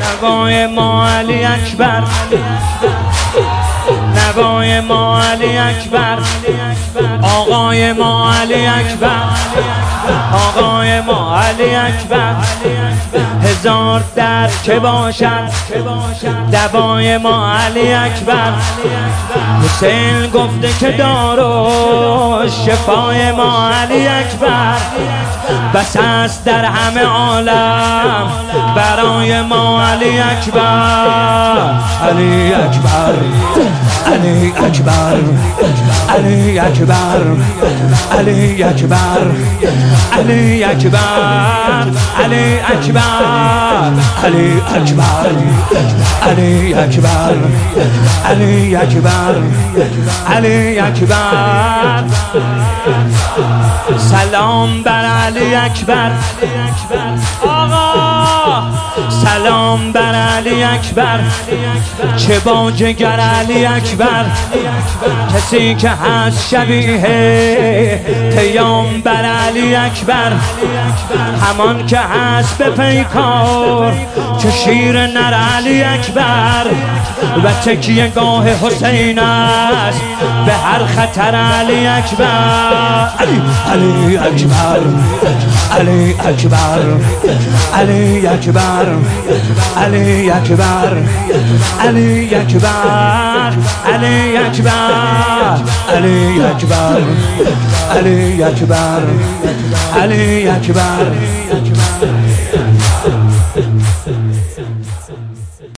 نوای ما علی اکبر، نوای ما علی اکبر، آقای ما علی اکبر، آقای ما علی اکبر. هزار درد که باشد دوای ما علی اکبر. حسین گفته که دارو شفای ما علی اکبر. بس است در همه عالم برای ما علی اکبر. علی اکبر، علی اکبر، علی اکبر، علی اکبر، علی اکبر، علی اکبر، علی اکبر، علی اکبر، علی اکبر، علی اکبر. سلام بر علی اکبر آقا، سلام بر علی اکبر. چه با جگر علی اکبر، کسی که هست شبیه پیام بر علی اکبر. همان که هست به پیکار چه شیر نر علی اکبر. و تکیه گاه حسین است به هر خطر علی اکبر. علی اکبر، علی اکبر، علی اکبر، علی اکبر، علی اکبر، علی اکبر، علی اکبر، علی اکبر، علی اکبر.